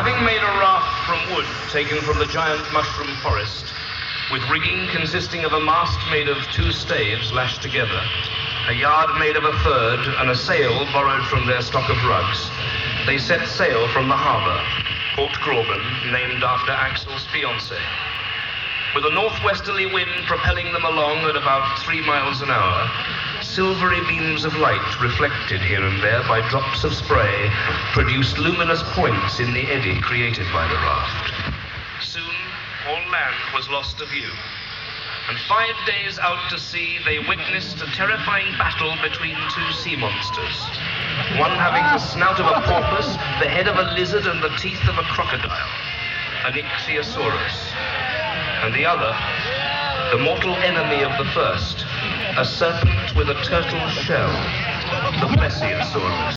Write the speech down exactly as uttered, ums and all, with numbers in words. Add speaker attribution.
Speaker 1: Having made a raft from wood taken from the giant mushroom forest, with rigging consisting of a mast made of two staves lashed together, a yard made of a third, and a sail borrowed from their stock of rugs, they set sail from the harbour, Port Gräuben, named after Axel's fiancée. With a northwesterly wind propelling them along at about three miles an hour, silvery beams of light reflected here and there by drops of spray produced luminous points in the eddy created by the raft. Soon, all land was lost to view, and five days out to sea they witnessed a terrifying battle between two sea monsters, one having the snout of a porpoise, the head of a lizard, and the teeth of a crocodile, an ichthyosaurus, and the other, the mortal enemy of the first, a serpent with a turtle shell, the plesiosaurus.